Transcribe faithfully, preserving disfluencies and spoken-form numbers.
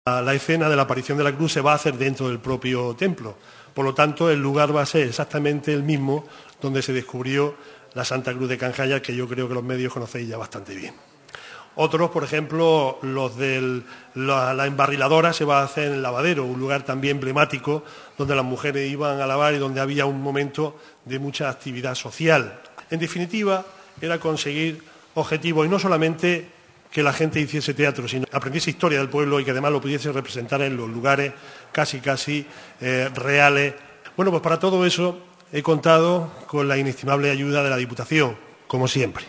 La escena de la aparición de la cruz se va a hacer dentro del propio templo. Por lo tanto, el lugar va a ser exactamente el mismo donde se descubrió la Santa Cruz de Canjaya, que yo creo que los medios conocéis ya bastante bien. Otros, por ejemplo, los de la, la embarriladora se va a hacer en el lavadero, un lugar también emblemático donde las mujeres iban a lavar y donde había un momento de mucha actividad social. En definitiva, era conseguir objetivos y no solamente que la gente hiciese teatro, sino aprendiese historia del pueblo y que además lo pudiese representar en los lugares casi, casi eh, reales. Bueno, pues para todo eso he contado con la inestimable ayuda de la Diputación, como siempre.